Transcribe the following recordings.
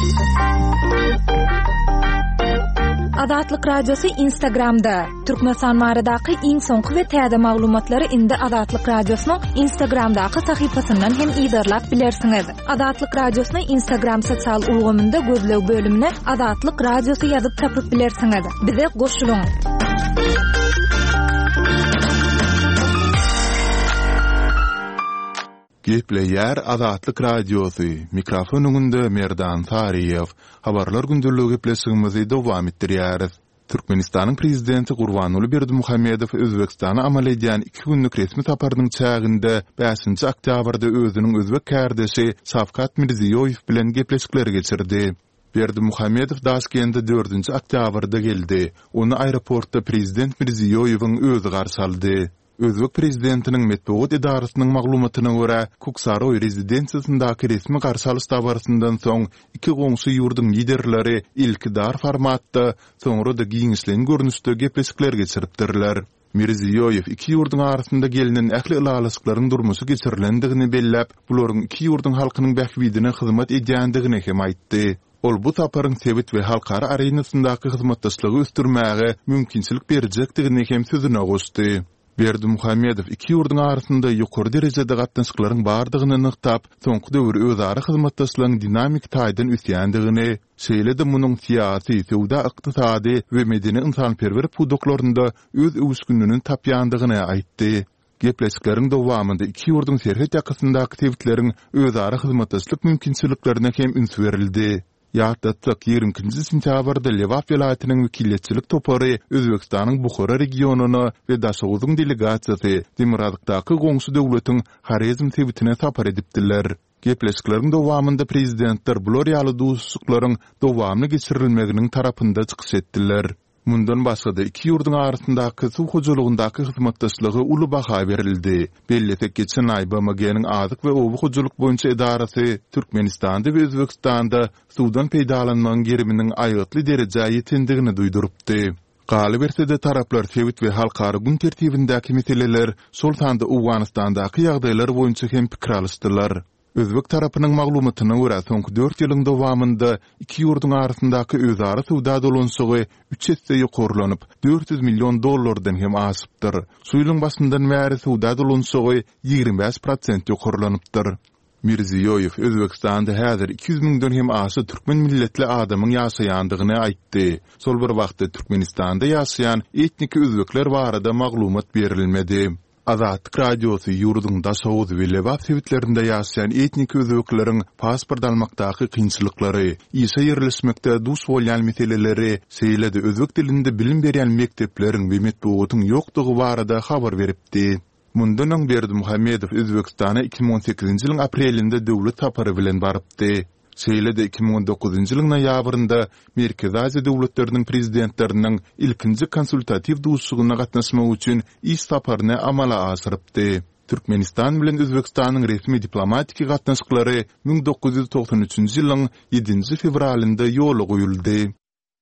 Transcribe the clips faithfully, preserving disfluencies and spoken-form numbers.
Azatlyk radiosu Instagramda. Türkmenistan maradaky iň soňky we täze maglumatlary indi Azatlyk radiosynyň Instagramdaky sahypasyndan hem ýydarlap bilersiňiz. Azatlyk radiosyny Instagram sosial ulgamynda gözleg bölümine Azatlyk radiosu ýazyp tapyp bilersiňiz. Bize goşulyň. Gepleýär Azatlyk radiosu. Mikrofon öňünde Merdan Tariýew. Habarlar gündürlügi gepleşigimizi dowam etdirýäris. Türkmenistanyň prezidenti Gurbanuly Berdimuhammedow Özbekistana amal edýän iki günlük resmi saparynyň çäginde beşinji oktýabrda özüniň özbek kärdeşi Şawkat Mirziýoýew bilen gepleşikler geçirdi. Berdimuhammedow Daşkentde dördünji oktýabrda geldi. Onu aeroportda prezident Mirziýoýewiň özü garşy aldy. Özbek prezidentiniň metbuat idarasynyň maglumatyna görä, Kuksaroy rezidensiýasyndaky resmi garşy alyş barasyndan soň iki goňşy ýurdun liderleri ilkidar formatda, soňra da giňişlen görnüşde gepleşikler geçiripdirler. Mirziýoýew iki ýurdun arasynda gelinen ähli ýalyşyklaryň durmuşy geçirilendigini belläp, bularyň iki ýurdun halkynyň bähwidine hyzmat edýändigini hem aýtdy. Ol bu saparyň sebit we halkara arenasyndaky hyzmatdaşlygy üstürmäge mümkinçilik berjekdigini hem sözüne goşdy. Berdimuhammedow iki ýurdun arasynda ýokary derejede gatnaşyklaryň bardygyny nyktap, soňky döwür özara hyzmatdaşlygyň dinamik taýdan üsýändigini, şeýle-de munyň syýasy, sowda, ykdysady we medeni ynsanperwer pudoklaryna öz üskünlüğünün tapýandygyny aýtdy. Gepleşikleriň dowamynda iki ýurdun serhet ýakasyndaky tewitlerin özara hyzmatdaşlyk mümkinçiliklerine hem üns berildi. Ýa-da ýigrimkinji sentýabrda Lewap welaýatynyň wekilletçilik topary Özbekistanyň Bukhara regionuny we daşagyň delegasiýasy Demiradykdaky goňşy döwletiň Harizm tewitine sapar edipdiler. Gepleşikleriň dowamynda prezidentler bular ýaly dostluklaryň dowamly geçirilmeginiň tarapynda çykyş etdiler. Mundan başga iki ýurdun arasyndaky suw hojulugyndaky hyzmatdaşlygy uly baha berildi. Belletek geçen aý B M G'niň azyk we owy hojuluk boýunça idarasy Türkmenistanda we Özbekistanda suwdan peýdalanmagyň geriminiň aýatly derejäge ýetendigini duýdurupdy. Galy bersede taraplar tewit we halkara gün tertibindäki meseleler şol sanda Awganystandaky ýagdaýlar boýunça hem pikir alışdylar. Özbek tarapynyň maglumatyna görä, soňky dört ýylyň dowamynda iki ýurdun arasyndaky özara sowda dolanşygy üç hesse ýokarlanyp dört yüz million dollardan hem aşypdyr. Şu ýylyň başyndan bäri sowda dolanşygy ýigrimä beş prosent ýokarlanypdyr. Mirziýoýew Özbekistanda häzir iki yüz miňden hem aşy türkmen milletli adamyň ýaşaýandygyny aýtdy. Sol bir wagtda Türkmenistanda ýaşaýan etnik özbekler barada maglumat berilmedi. Azatlyk radiosu ýurdun daşagy we Lewap tewitlerinde ýaşaýan etnik özbekleriň pasport almakdaky kynçylyklary, işe ýerleşmekde duş bolýan meseleleri, şeýle-de özbek dilinde bilim berýän mektepleriň we metbuatyň ýokdugy barada habar beripdi. Mundan öň Berdimuhammedow Özbekistana iki bin on sekizinji ýylyň aprelinde döwlet sapary bilen barypdy. Şeýle-de iki bin on dokuzynji ýylyň noýabrynda Merkezi Aziýa döwletleriniň prezidentleriniň ilkinji konsultativ duşugyna gatnaşmak üçin iş saparyny amala aşyrypdy. Türkmenistan bilen Özbekistanyň resmi diplomatik gatnaşyklary bin dokuz yüz toksan üçinji ýylyň ýedinji fevralynda ýola goýuldy.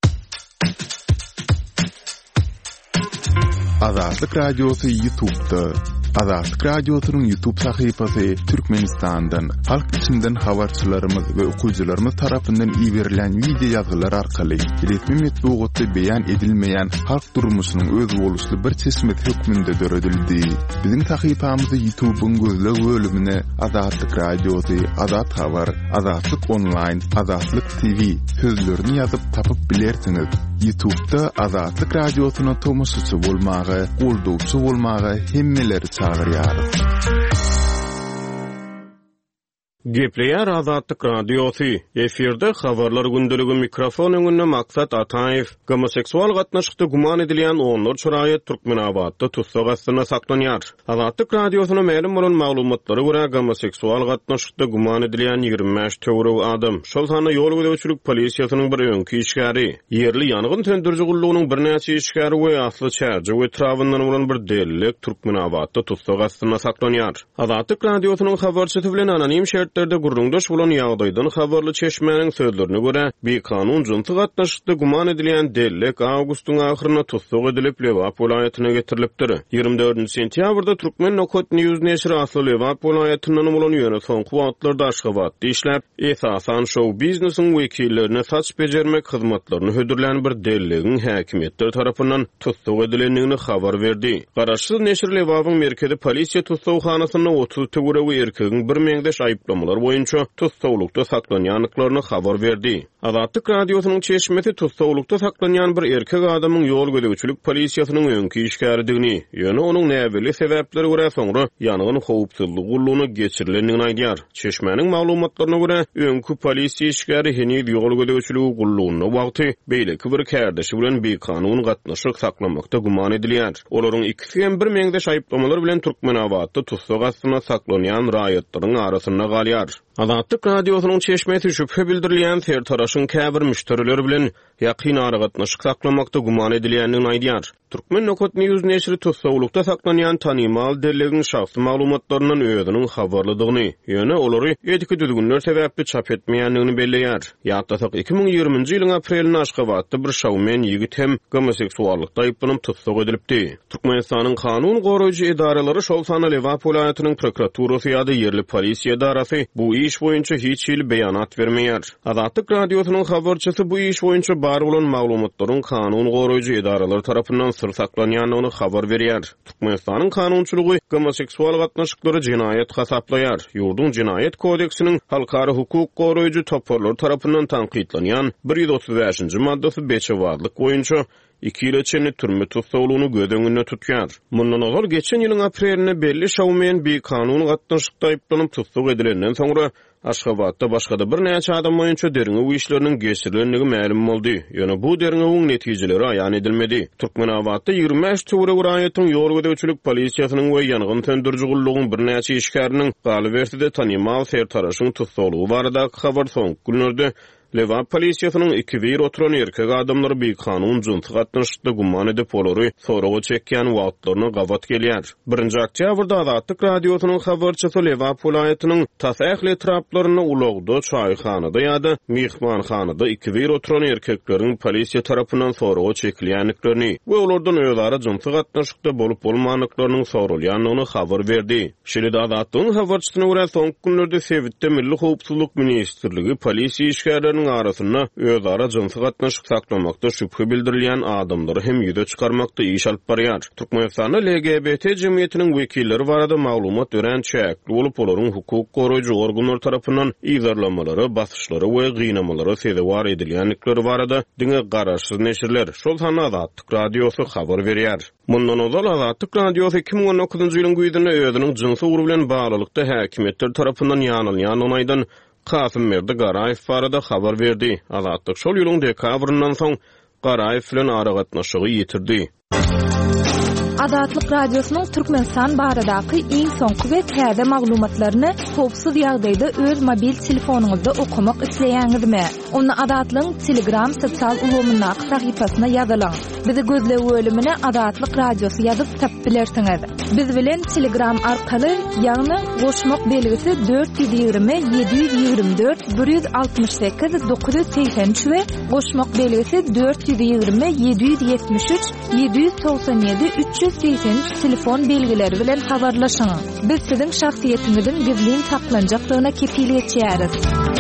Azatlyk radiosu YouTube'da. Azatlyk radiosynyň YouTube sahypasy Türkmenistandan, halk içinden habarçylarymyz we okuwçylarymyz tarapyndan iýerilen video ýazylar arkaly resmi metbuatda beýan edilmeýän halk durmuşynyň öz boluşly bir çeşmet hökmünde döredildi. Biziň sahypamyzy YouTube'un gözleg bölümine Azatlyk radiosu, Azat habar, Azatlyk online, Azatlyk T V sözlerini ýazyp tapyp bilersiňiz. YouTube'da Azatlyk radiosyna tomoşaçy bolmagy, goldowçy bolmagy hemmeleri çağırýar. Gepleýär Azatlyk radiosu. Efirde habarlar gündeligi mikrofon öňünde Maksat Ataýew. Homoseksual gatnaşykda guman edilýän onlar çuraýy Türkmenabadda tutsak astyna saklanýar. Azatlyk radiosyna ma'lum bolan maglumatlary görä homoseksual gatnaşykda guman edilýän ýigirme beş töwrek adam şol sany ýol götürçilik polisiýasynyň bir öňki işgäri, ýerli ýangyn söndürjü gullugynyň bir näçe işgäri we asly çärji we trawyndan bolan bir delek Türkmenabadda tutsak astyna saklanýar. Azatlyk radiosynyň habarçysy bilen anonim şert şertlerde gurrundaş bolan ýagdaýdan habarly çeşmenin sözlerine göre bir kanun jynty gatnaşykda guman edilen dellek awgustyň ahyryna tutsuk edilip Lewap welaýatyna getirilipdir. ýygrimi dördünji sentýabrda Türkmen Nokot News neşri asly Lewap welaýatynyň bolan ýöne soňky wagtlarda Aşgabatda işläp, esasan show biznesiniň wekillerine saç bejermek hyzmatlaryny hödürlän bir dellegiň häkimetler tarapyndan tutsuk edilendigini habar berdi. Garaşsyz neşri Lewapyň merkezi polisiýa tutsukxanasyna otuz töwereги erkegiň bir meňdeş aýyplamalar boýunça tutsuklukda saklanýanlyklaryny habar berdi. Azatlyk radiosynyň çeşmesi tutsuklukda saklanýan bir erkek adamyň ýol gödäwçilik polisiýasynyň öňki işgärdigini, ýöne onuň näbeli sebäpleri görä soňra ýanygyň howpsuzlyk gullugyny geçirilendigini aýdýar. Çeşmeniň maglumatlaryna görä öňki polisiýa işgäri henüz ýol gödäwçiligi gullugyny wagty beýleki bir kärdeşi bilen bir kanun gatnaşyk saklamakda guman edilýär. Olaryň ikisi hem bir meňdeş aýyplamalar bilen Türkmenawatda tutsuk astyna saklanýan raýatlaryň arasynda galýar. Azatlyk radiosynyň çeşmesi şüphe bildirilýän sertaraşyň käbir müşterileri bilen ýakyn aragatnaşyk saklamakda guman edilýändigini aýdýar. Türkmen Nokot News neşri tutsuklukda saklanýan tanymal dellegiň şahsy maglumatlarynyň özüniň habarlydygyny, ýöne olary etiki düzgünler sebäpli çap etmeýändigini belleýär. Ýagdasak iki ming ýygrüminji ýylyň aprelinde Aşgabatda bir şowmen ýigit hem homoseksuallykda aýyplanyp tutsuk edilipdi. Türkmenistanyň kanun goraýjy edaralary şol sana Lewap welaýatynyň prokuraturasy ýa-da ýerli polisiýa edarasy bu iş boýunça hiç ýyl beýanat bermeýär. Azatlyk radiosynyň habarçysy bu iş boýunça bar bolan maglumatlaryň kanun goraýjy edaralary tarapyndan sır saklanýanyny habar berýär. Türkmenistanyň kanunçylygy homoseksual gatnaşyklary jinayet hasaplaýar. Ýurdun Jinayet kodeksiniň halkara hukuk goraýjy toparlar tarapyndan tanqidlanýan bir ýüz otuz beşinji maddasy beçewazlyk boýunça iki ýyl içinde türme tutsuklugyny göz öňünde tutýar. Mundan olar geçen ýylyň aprelinde belli şowmen bir kanun gatnaşykda aýyplanyp tutsuk edilenden soňra Aşgabatda başga bir näçe adam boýunça deriňe bu işleriniň geçirilenligi ma'lum boldy. Ýöne bu deriňe netijeleri aýan edilmedi. Türkmenawatda ýygrimi beş töwereg raýatyň ýol gödäwçilik polisiýasynyň we ýanygyň söndürjü gullugyň bir näçe işgäriniň galyberside tanymal sertaraşyň tutsuklugy barada habar soň günlerde Lewap polisiýasynyň iki bir oturan erkek adamlary bir kanun jynty gatnaşykda guman edip olary soragy çekýän wagtlaryny gabat gelýär. birinji oktýabrda Azatlyk radiosynyň habarçysy Lewap welaýatynyň Tasaýhly etraplaryny ulagda çaýxanada ýa-da mehmanxanada iki bir oturan erkekleriň polisiýa tarapyndan soragy çekilýänliklerini we olardan özleri jynty gatnaşykda bolup bolmanlyklarynyň sorulýanlygyny habar berdi. Şeýle Azatlyk habarçysyna görä soňky günlerde Sewitde Milli Howpsuzlyk Ministrligi polisiýa işgärlerini arasynda özara jynty gatnaşyk saklamakda şüphe bildirilýän adamlary hem ýüze çykarmakda iş alyp barýar. Türkmenistanda L G B T jemgyýetiniň wekilleri barada maglumat berän çäkli bolup olaryň hukuk goraýjy organlar tarapyndan ýygyrlamalary, basyşlary we gynamalara sebäp edilýänlikleri barada diňe garaşsyz neşirler şol sana Azatlyk radiosy habar berýär. Mundan ozal Azatlyk radiosy iki ming on dokuzunji ýylyň güýdünde özüniň jinsy uruw bilen baglykda häkimetler tarapyndan ýanylýan aýdan Kasım Merde Garaýew barada habar berdi. Azatlyk şol ýylyň dekabryndan soň Garaýew bilen aragatnaşygy ýitirdi. Azatlyk radiosynyň Türkmenistan baradaky iň soňky we täze maglumatlaryny howpsuz ýagdaýda öz mobil telefonuňyzda okumak isleýäňizmi? Onu Azatlyk Telegram sosial ulgamynyň sahypasyna ýazylaň. Bizi gözlegi bölümine Azatlyk radiosu ýazyp tap bilersiňiz. Biz bilen Telegram arkaly ýagny goşmak belgisi dört yüz ýygrimi yedi yüz ýygrimi dört bir yüz altymyş sekiz dokuz yüz seksen üç we goşmak belgisi dört yüz ýygrimi yedi yüz ýetmiş üç yedi yüz toksan ýedi üç yüz seksen üç telefon belgileri bilen habarlaşyň. Biz siziň şahsiýetiňizin gizlin saklanjaklygyna kepillik etýäris.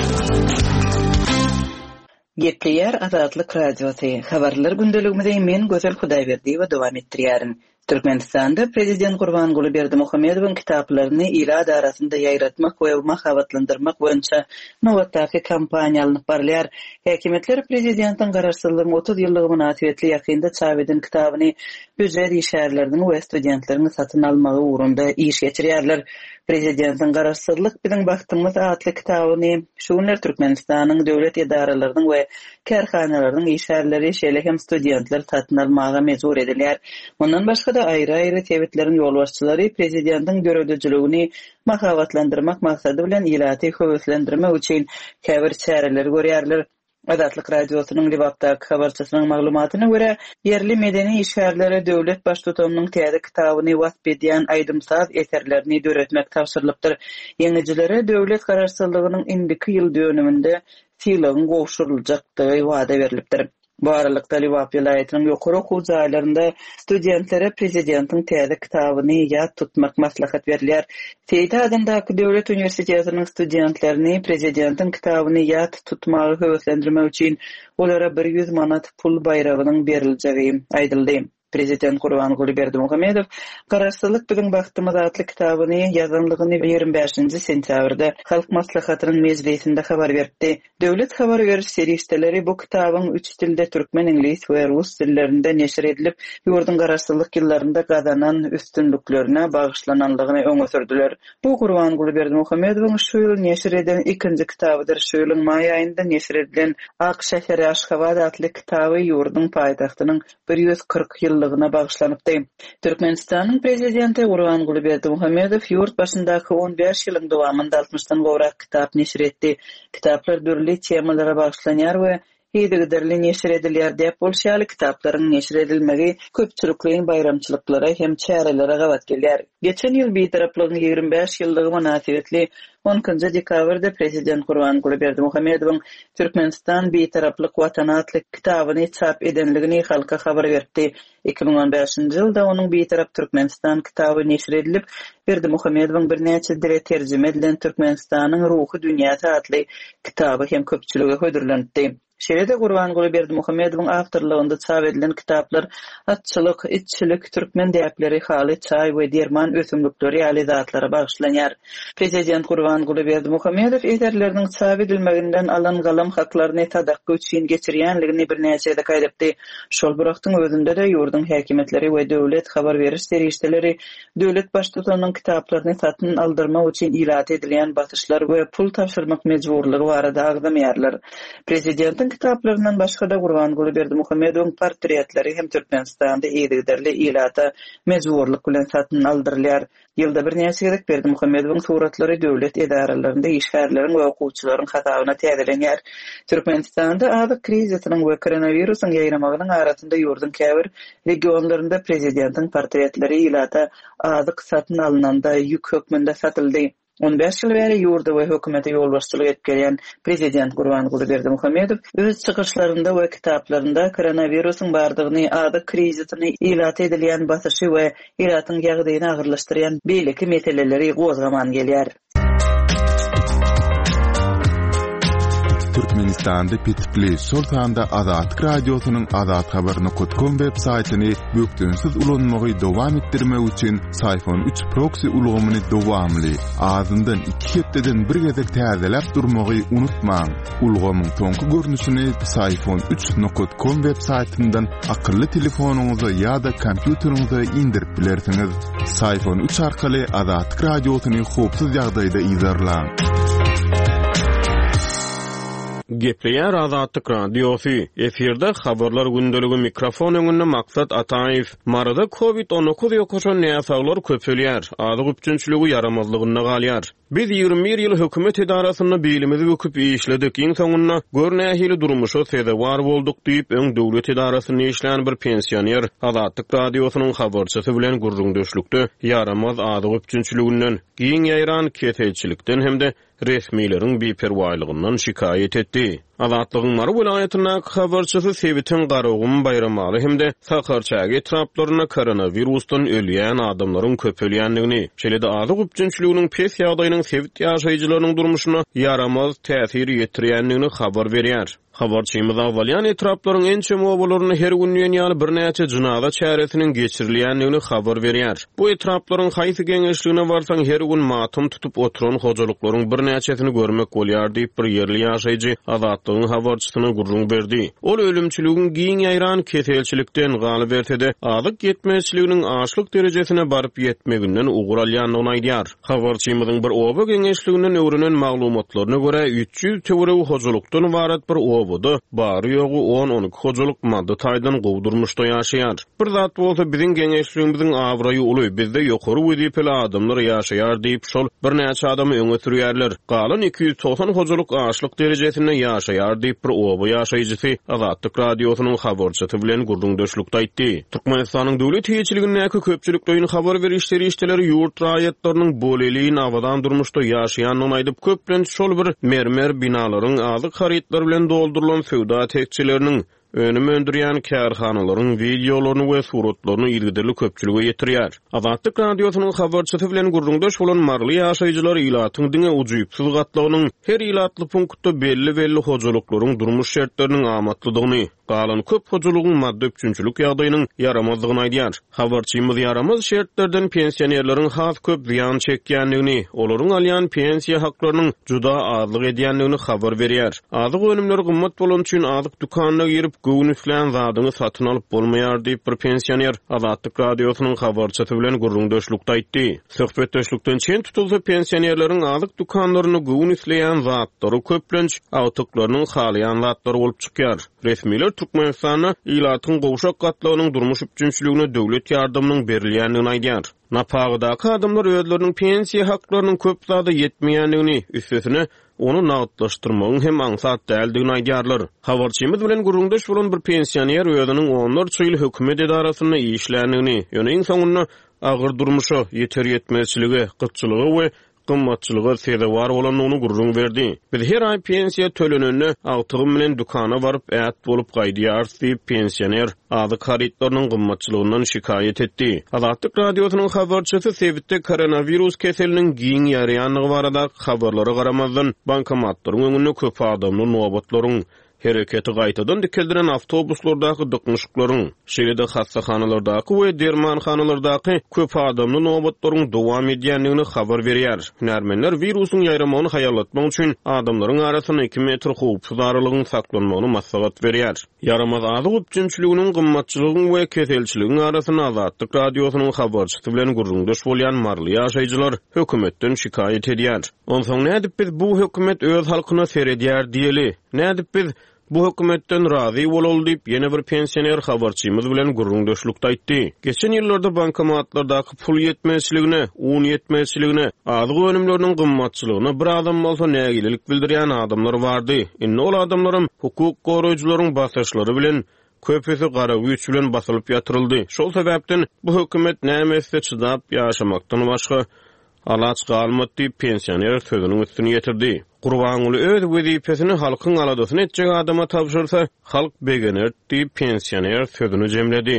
Gepleýär Azatlyk radiosy. Habarlar gündeligimizde men Gözel Hudaýberdi we dowam etdirýärin. Türkmenistanda Prezident Gurbanguly Berdimuhammedowyň kitaplaryny ila arasynda ýaýratmak we mahabatlandyrmak boýunça nowatdaky kampaniýa alınıp barýar. Häkimetler prezidentiň garaşsyzlygyň otuz ýyllygy münasibetli ýakynda çap eden kitabyny büdjet işgärleriniň we studentleriň satyn almagy uğrunda iş geçirýärler. Prezidentiň garaşsyzlyk biziň bagtymyz adly kitabyny şu günler Türkmenistanyň döwlet edaralarynyň we kärhanalarynyň işgärleri şeýle hem studentler satyn almaga mejbur edilýär. Mundan başga da aýry-aýry tebitleriň ýolbaşçylary prezidentiň görevliligini mahabatlandyrmak maksady bilen ilaty höwüslendirmek üçin käbir çäreler görýärler. Azatlyk radiosynyň Libapdaky habarçysynyň maglumatyna görä, yerli medeni işgärlere döwlet baş tutamynyň täze kitabyny wasp edýän aýdymsaz eserlerini döretmek tapşyrylypdyr. Ýeňijilere döwlet garaşsyzlygynyň indiki ýyl dönüminde filagyň gowşuruljakdygy wada berilipdir. Bu aralykda Libap vilayatynyň ýokary okuw jaýlarynda studentlere prezidentiň täze kitabyny ýad tutmak maslahat berilýär. Feýda adamdaky döwlet universitetinyň studentlerini prezidentiň kitabyny ýad tutmagy höwüslendirmek üçin olara bir yüz manat pul bayragynyň beriljegi aýdyldy. Prezident Gurbanguly Berdimuhammedow garaşsyzlyk bilen bagtymyz adly kitabyny ýazanlygyny ýigirme beşinji sentýabrda Halk Maslahatynyň mezgilinde habar berdi. Döwlet habar beriş serişdeleri bu kitabyň üç tilde türkmen, ingliz we rus dillerinde neşir edilip, ýurdun garaşsyzlyk ýyllarynda gazanan üstünlüklerine bagyşlananlygyny öňe sürdiler. Bu Gurbanguly Berdimuhammedowyň şu ýyl neşir edilen ikinji kitabydyr. Şu ýylyň maý aýynda neşir edilen Ak şäheri Aşgabat adly kitaby ýurdun paýtagtynyň bir yüz kırk ýyl ýylygyna bagşlanypdy. Türkmenistanyň prezidenti Gurbanguly Berdimuhammedow ýurt başyndaky on beş ýylyň dowamynda altmışdan gowrak kitap neşir etdi. Kitaplar dürli temalara bagşlanýar we ýygyderli neşir edilýär diýip bolşaly kitaplaryň neşir edilmegi köpçülikliň bayramçylyklara hem çärelere gawat gelýär. Geçen ýyl beýtaraplygyň ýigirme beş ýyllygy münasibetli onuncu dekabrda prezident Gurbanguly Berdimuhammedowyň Türkmenistan beýtaraplyk watana adly kitabyny çap edenligini halka habar berdi. iki bin on beşinji ýylda onuň beýtarap Türkmenistan kitaby neşir edilip, Berdimuhammedowyň bir näçe dile terjime edilen Türkmenistanyň ruhy dünýäsi adly kitaby hem köpçülige hödürlendi. Şeýle-de Gurbanguly Berdimuhammedowyň awtorlygynda çap edilen kitaplar atçylyk, itçilik, türkmen däpleri, haly, çaý we derman ösümlikleri ýaly zatlara bagşlanýar. Prezident Gurbanguly Berdimuhammedow eserleriniň çap edilmeginden alan galam haklaryny tadakky üçin geçirýänligini bir näçe aýdypdy. Şol wagtyň özünde de ýurdun häkimetleri we döwlet habar beriş serişdeleri döwlet baş tutananyň kitaplaryny satyn aldyrmak üçin ilat edilýän batyşlar we pul tapşyrmak mejburlygy barada agdamýarlar. Prezidentin kitaplarından başga da Gurbanguly Berdimuhammedowyň portretleri hem Türkmenistanda ýygyderli ilata mejburlyk bilen satyn aldyrylýar. Ýylda bir näçe gerek Berdimuhammedowyň suratlary döwlet edaralarynyň işgärleriň we okuwçylaryň hatabyna täzelenýär. Türkmenistanda azyk krizisynyň we koronawirusyň ýaýramagynyň arasynda ýurdun käbir regionlarynda prezidentiň portretleri ilata azyk satyn alynanda ýük hökmünde satyldy. on beş ýyl bäri ýurda we hökümete ýolbaşçylyk edip gelýän prezident Gurbanguly Berdimuhammedow öz çykyşlarynda we kitaplarynda koronawirusyň bardygyny, azyk krizisyny ilat edilýän batyşy we ýaratyň ýagdaýyny agyrlaşdyrýan beýleki meseleleri gozgaman gelýär. Türkmenistanda pitipli Sultanda Azatlyk radiosynyň azat habaryny nokta com web saýtyny bökdünsiz ulanmagy dowam etdirmek üçin Sayfon üç proxy ulgamyny dowamly azyndan iki hepdeden bir gezek täzeläp durmagy unutmaň. Ulgamyň soňky görnüşini Sayfon üç nokta com web saýtyndan akylly telefonuňyza ýa-da kompýuteriňize indirip bilersiňiz. Sayfon üç arkaly Azatlyk radiosyny howpsuz ýagdaýda izlerläň. Gepleýär Azatlyk radiosy. Efirde habarlar gündeligi mikrofon öňünde maksat Ataýew. Marada covid on dokuz ýokaşan näsaglar köpelýär. Azyk üçünçüligi yaramazlygyna galýar. Biz ýygrimi bir ýyl hökümet edarasyny beýlimizi öküp işledik. Iň soňunda görnähili durmuşa sebäwar boldyk diýip öň döwlet edarasyny işlän bir pensioner Azatlyk radiosynyň habarçysy bilen gurrundaşlykda yaramaz azyk üçünçüliginden, giň ýaýran ketelçilikden hemde resmiýleriň beperwaýlygyndan şikaýet etdi. Azatlygyň Mary vilayatynyň habarçysy Sewitin Garagum bayramaly hemde Sakarçagy etraplaryna koronavirusdan ölýän adamlaryň köpelýänligini, şeýle-de azyk üçünçüliginiň pes ýagdaýynyň Sewit ýaşaýjylarynyň durmuşyna yaramaz täsir ýetirýänligini habar berýär. Habarçymyz awalyan etraplaryň ençe mowbalaryny her gün ýaly bir näçe jynaza çäresiniň geçirilýänligini habar berýär. Bu etraplaryň haýsy geňeşligine barsaň her gün matum tutup oturan hojalyklaryň bir näçesini görmek bolýar diýip bir ýerli ýaşaýjy Azatlygyň habarçysyna gurrun berdi. Ol ölümçüligin giň ýaýran ketelçilikden galyp berse-de azyk ýetmezçiliginiň aşlyk derejesine baryp ýetmeginden ugur alýanlygyny aýdýar. Habarçymyzyň bir oba geňeşliginden öwrenen maglumatlaryna görä üç ýüz töwere hojulukdan ibaret bir oba obuda bary ýogu on on iki hojuluk madda taýdan gowdurmuşda ýaşaýar. Bir zat bolsa biziň geňeşligimiziň awraýy uly, bizde ýokary wezipeli adamlar ýaşaýar diýip şol bir näçe adamy öňe sürýärler. Galan iki yüz doksan hojuluk açlyk derejesinde ýaşaýar diýip bir oba ýaşaýjysy Azatlyk radiosynyň habarçysy bilen gurrundaşlykda aýtdy. Türkmenistanyň döwlet hiççiligindäki köpçülikden habar berişleri işçileri ýurt raýatlarynyň boleliğin avadan durmuşda ýaşaýanyny aýdyp köplen şol bir mermer binalaryň azyk harytlar bilen doldurulan sowda tekçileriniň önüm öndürýän kärhanalaryň videolaryny we suratlaryny ilgidirli köpçülüge ýetirýär. Azatlyk radiosynyň habarçysy bilen gurrundaş bolan marly ýaşaýjylar ilatyň diňe ujypsyz gatlagynyň her ilatly punktda belli-belli hojuluklaryň durmuş şertleriniň amatlydygyny, galan köp hojulugyň madda üçünçülük ýagdaýynyň yaramazlygyny aýdýar. Habarçymyz yaramaz şertlerden pensionerleriň has köp ziýan çekýänligini, olaryň alýan pensiýa haklarynyň juda azlyk edýänligini habar berýär. Azyk önümleri gymmat bolan üçin azyk dukanyna girip göwün üflän zadyny satyn alyp bolmaýar diýip bir pensioner Azatlyk radiosynyň habarçysy bilen gurrundaşlykda aýtdy. Söhbetdeşlikden çen tutulsa pensionerleriň azyk dukanlaryny göwün üfleýän zatlary köplenç awtoklarynyň halyan zatlary bolup çykýar. Resmiler Türkmenistana ilatyň gowşak gatlagynyň durmuş üçünçüligine döwlet ýardamynyň berilýändigini aýdýar. Napagdaky adamlar özleriniň pensiýa haklarynyň köp zada ýetmeýändigini, üstesine onu nagtlaşdyrmagyň hem aňsat däldigini aýdýarlar. Habarçymyz bilen gurrundaş bolan bir pensioner özüniň onlarça ýyl hökümet edarasynda işländigini, ýöne soňunda agyr durmuşa, ýeter ýetmezçiligi, gytçylygy we gymmatçylygy sebäwar bolanyny gurrun berdi. Biz her ay pensiýa tölenende awtygym bilen dukana baryp äät bolup gaýdýar diýip pensioner azyk harytlarynyň gymmatçylygyndan şikaýet etdi. Azatlyk radiosynyň habarçysy Sebitde koronavirus keseliniň giň ýarýanlygy barada habarlara garamazdan bankomatlaryň öňünde köp adamlaryň nobatlaryň hereketi gaýtadan dikildiren awtobuslardaky dykmyşyklaryň, şeýle-de hassahanalardaky we dermanhanalardaky köp adamlaryň nobatlaryň dowam edýänligini habar berýär. Hünärmenler virusyň ýaýramagyny haýalatmak üçin adamlaryň arasyna iki metr howpsuz aralygyny saklanmagyny maslahat berýär. Yaramaz azyk üçünçüliginiň gymmatçylygyň we keselçiligiň arasyna Azatlyk radiosynyň habarçysy bilen gurrundaş bolýan marly ýaşaýjylar hökümetden şikaýet edýär. Onsoň nädip biz bu hökümet öz halkyna seredýär diýeli? Nädip biz bu hökümetten razy bolol diýip ýene bir pensioner habarçymyz bilen gurrundaşlykda aýtdy. Geçen ýyllarda bankomatlardaky pul ýetmezçiligine, un ýetmezçiligine, azyk önümleriniň gymmatçylygyna bir adam bolsa nägilik bildirýän adamlar bardy. Indi ol adamlarym hukuk goraýjylaryň basaşlary bilen köpüsi gara güýç bilen basylyp ýatyryldy. Şol sebäpden bu hökümet nämesi çydap ýaşamakdan başga alaç galmat diýip pensioner sözüniň üstüne ýetirdi. Gurbanuly öz wezipesini halkyň aladasyny etjek adama tapşyrsa, halk begener diýip pensioner sözüni jemledi.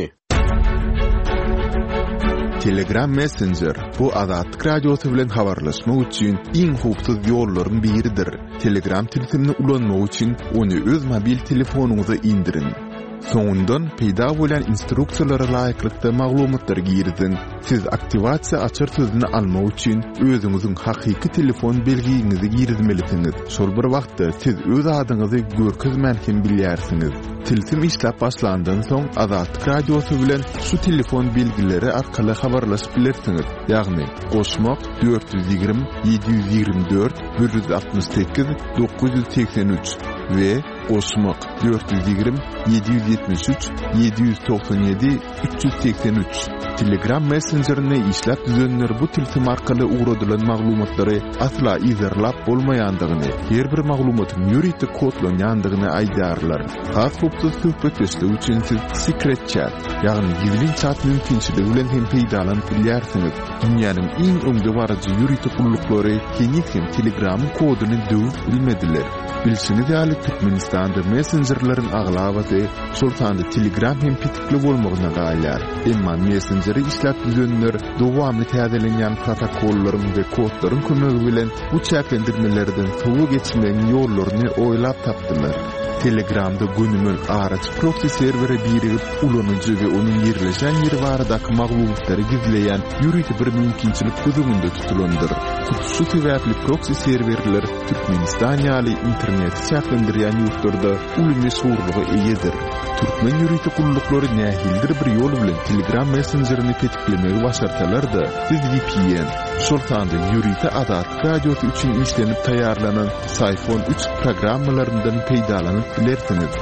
Telegram Messenger bu Azatlyk radiosy bilen habarlaşmak üçin iň howpsuz ýollaryň biridir. Telegram tilsimini ulanmak üçin onu öz mobil telefonuňyza indirin. Soňundan peýda bolan instruksiýalara laýyklykda maglumatlar girdin. Siz aktivasiýa açar sözüni almak üçin özüňiziň hakyky telefon belgiňizi girdmelisiniz. Şol bir wagtda siz öz adyňyzy görkezmän hem bilýärsiňiz. Tilsim işläp başlandan soň Azatlyk radiosy bilen şu telefon belgileri arkaly habarlaşyp bilersiňiz. Ýagny goşmak dört yüz ýigirmi yedi yüz ýigirmi dört bir yüz altmış sekiz dokuz yüz seksen üç we goşmak dört yüz ýigirmi yedi yüz ýetmiş üç yedi yüz toksan ýedi üç yüz seksen üç. Telegram Messenger'ine işläp düzenler bu tilsim arkaly uğradylan maglumatlary asla izarlap bolmaýandygyny, her bir maglumatyň ýuridik kodlanýandygyny aýdarlar. Has howpsuz söhbetleşmek üçin siz secret chat, ýagny gizli chat mümkinçiligi bilen hem peýdalanyp bilýärsiňiz. Dünýäniň iň öňde barajy ýuridik gullyklary keňik hem Telegram koduny döwüp bilmediler. Bilsiniz ýaly Türkmenistanda messengerlaryň aglabaty şol sanda Telegram hem pitikli bolmagyna gaýlar. Emma Messenger'i işläp düzenler dowamly täzelenýän protokollaryň we kodlaryň kömegi bilen bu çäklendirmelerden sowu geçmeň ýollaryny oýlap tapdylar. Telegramda günümün araç proxy serveri birigip ulanyjy we onuň ýerleşen ýeri baradaky maglumatlary gizleýän ýuridik bir mümkinçilik gözüňde tutulandyr. Şu sebäpli proxy serverler Türkmenistan ýaly internet çäklendirýän ýurt sektorda uly meşhurlygy eýedir. Türkmen ýürüýti gullukları nähildir bir ýol bilen Telegram Messengerini tetiklemeyi başarsalar-da, siz V P N, şoltanda ýürüýti Azatlyk Radiosu üçin işlenip taýýarlanan iPhone üç programmalaryndan peýdalanyp bilersiniz.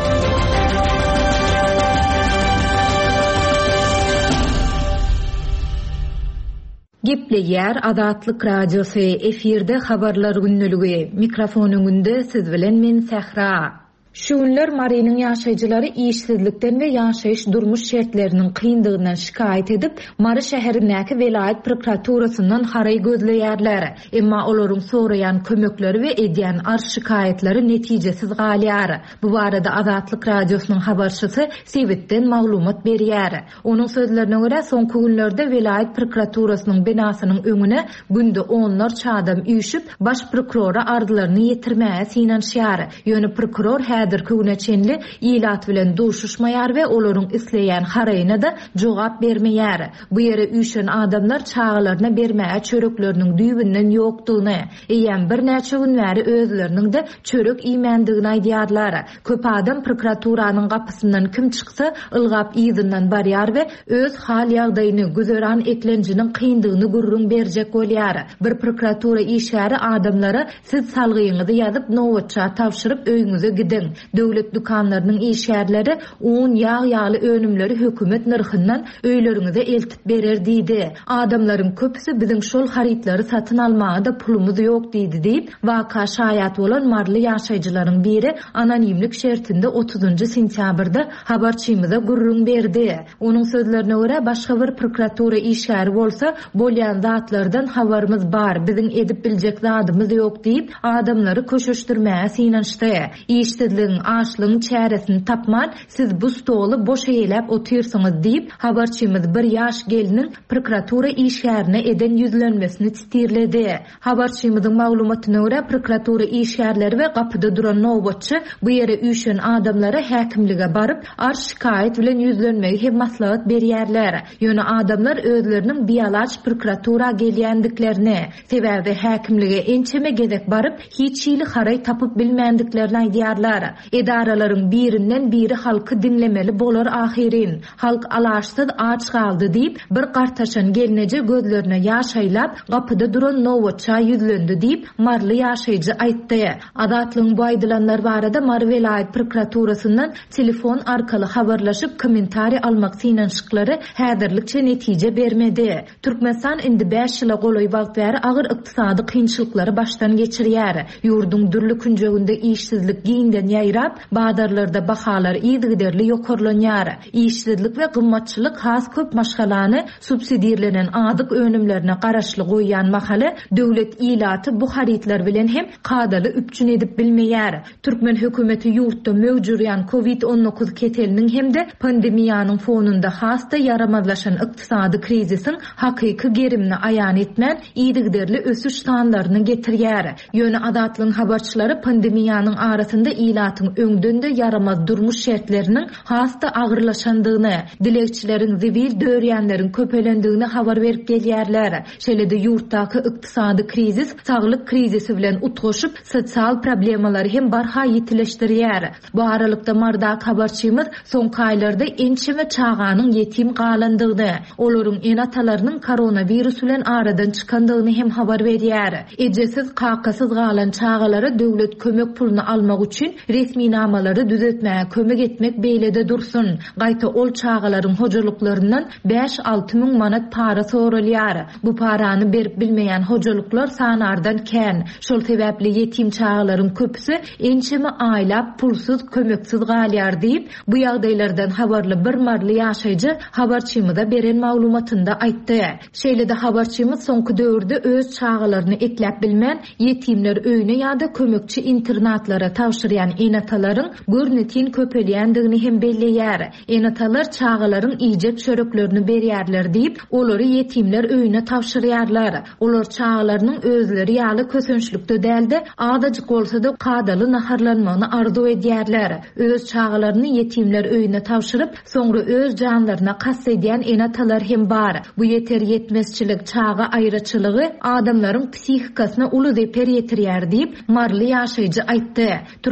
Gepleýär Azatlyk Radiosu efirde habarlar günnüligi. Mikrofonuňda siz bilen men Sahra. Şu günler Marinyň ýaşaýjylary işsizlikden we ýaşaýyş durmuş şertleriniň kyndygynyň şikayet edip, Mary şäherindäki Welayat prokuraturasyndan haray gözleýärler. Emma olaryň soraýan kömekleri we edýän arş şikayetleri netijesiz galýar. Bu barada Azatlyk Radiosynyň habarçysy Sebitden maglumat berýär. Onuň sözlerine görä, soňky günlerde Welayat prokuraturasynyň binasynyň öňüne günde onlarça adam üýşüp, baş prokurora ardylaryny ýetirmäge synanşýar. Ýöne prokuror häzirki güne çenli ilat bilen duşuşmaýar we olaryň isleýän haraýyna da jogap bermeýär. Bu ýere üýşen adamlar çağlaryna bermäge çörekleriniň düýbünden ýokdugyny, eýen bir näçe gün bäri özleriniň de çörek iýmendigini aýdýarlar. Köp adam prokuraturanın gapysyndan kim çyksa ılgap ýyzyndan barýar we öz hal ýagdaýyny gözeran eklenjiniň kyndygyny gurrun berjek bolýar. Bir prokuratura işgäri adamlara siz salgyňyzy ýazyp nowatça tapşyryp öýüňize gidin. Döwlet dukanlarynyň işgärleri un, ýağ ýaly önümleri hökümet nyrkyndan öýleriňize eltip berer diýdi. Adamlaryň köpüsi biziň şol harytlary satyn almaga pulumuz ýok diýdi diýip waka şaýat bolan marly ýaşaýjylaryň biri anonimlik şertinde otuzunçy sentýabrda habarçymyza gurrun berdi. Onuň sözlerine görä, başga bir prokuratura işgäri bolsa bolýan zatlardan habarymız bar, biziň edip biljek zadymyz ýok diýip adamlary köşeşdirmäge synanşdy. İşsizligiň, açlygyň çäresini tapman, siz bu stoly boş eýlep oturýarsyňyz diýip habarçymyz bir ýaş geliniň prokuratura işgärine eden ýüzlenmesini tistirledi. Habarçymyzyň maglumatyna görä, prokuratura işgärleri we gapyda duran nowbatçy bu ýere üýşen adamlara häkimlige baryp arş şikayet bilen ýüzlenmegi hem maslahat berýärler. Ýöne adamlar özleriniň biýalaç prokuratura gelýändiklerini, sebäbi häkimlige ençeme gezek baryp hiç ýyly haray tapyp bilmendiklerini aýdýarlar. Edaralaryň birinden biri halky dinlemeli bolar ahirin. Halk alaşsyz aç galdy diýip bir gartaşan gelneje gözlerine ýaş aýlap gapyda duran nowatça ýüzlendi diýip marly ýaşaýjy aýtdy. Azatlygyň bu aýdylanlar barada Mary Welayat prokuraturasyndan telefon arkaly habarlaşyp kommentari almak synanşyklary häzirlikçe netije bermedi. Türkmenistan indi beş ýyla golaý wagt bäri agyr ykdysady kynçylyklary başdan geçirýär. Ýurdun dürli künjeginde işsizlik giňden ýaýrap, badarlarda bahalar ýygyderli ýokarlanýar. İşsizlik we gymmatçylyk has köp maşgalany subsidiýelenen adyk önümlerine garaşly goýan mahaly döwlet ilaty bu harytlar bilen hem kadaly üpçün edip bilmeýär. Türkmen hökümeti ýurtda mewjuryan covid on dokuz keteliniň hemde pandemiýanyň fonunda hasta yaramazlaşan ykdysady krizisiň hakyky gerimini aýan etmän ýygyderli ösüş sanlaryny getirýär. Ýöne Azatlygyň habarçylary pandemiýanyň arasynda ilatyň öňdünde yaramaz durmuş şertleriniň hasta agyrlaşandygyny, dilekçileriň zibil döwrýänleriň köpelendigini habar berip gelýärler. Şeýle-de ýurtdaky ykdysady krizis saglyk krizisi bilen utgaşyp sosial problemalary hem barha ýetileşdirýär. Bu aralykda mardak habarçymyz soňky aýlarda ençeme çağanyň ýetim galandygyny, olaryň enatalarynyň koronavirus bilen aradan çykandygyny hem habar berýär. Ejesiz kakasyz galan çağalara döwlet kömek puluny almak üçin resmi namalary düzetmäge kömek etmek beýlede dursun. Gaýta ol çağalaryň hojalyklarynyň beş alty müň manat para soralýar. Bu parany berip bilmeýän hojalyklar sanardan kän. Şol sebäpli ýetim çağalaryň köpüsi ençeme aýlap pulsuz, kömeksiz galýar diýip bu ýagdaýlardan habarly bir marly ýaşaýjy habarçymyza beren maglumatynda aýtdy. Şeýle-de habarçymyz soňky döwürde öz çağalaryny etlep bilmän ýetimler öýüne ýa-da kömekçi internatlara tawşyrýan enatalaryň görnetin köpelýändigini hem belleýär. Enatalar çağalaryň iýjek çöreklerini berýärler diýip olary ýetimler öýüne tawşyrýarlar. Olar çağalarynyň özleri ýaly kösünçlükde däldi, adajyk bolsa-da kadaly naharlanmagyny arzu edýärler. Öz çağalaryny ýetimler öýüne tawşyryp, soňra öz janlaryna kasd edýän enatalar hem bar. Bu ýeter ýetmezçilik çağa aýraçylygy adamlaryň psihikasyna uly zeper ýetirýär diýip marly ýaşaýjy aýtdy. Türkmenistan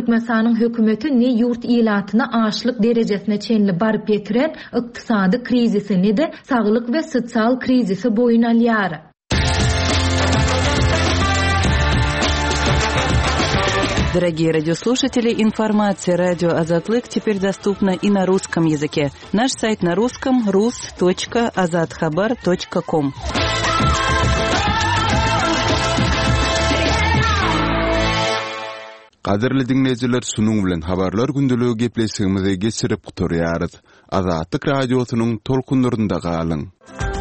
Türkmenistanyň hökümeti ne ýurt ilatyna açlyk derejesine çenli baryp ýetiren ykdysady krizisini de saglyk we sosial krizisi boyun alýar. Дорогие радиослушатели, информация радио «Азатлык» теперь доступна и на русском языке. Наш сайт на русском – рус точка азатхабар точка ком. Qadirli dinleyijiler, sunuň bilen habarlar gündülügi gepleşigimize geçirip guturýarys. Azatlyk radiosynyň tolkunlarynda galyň.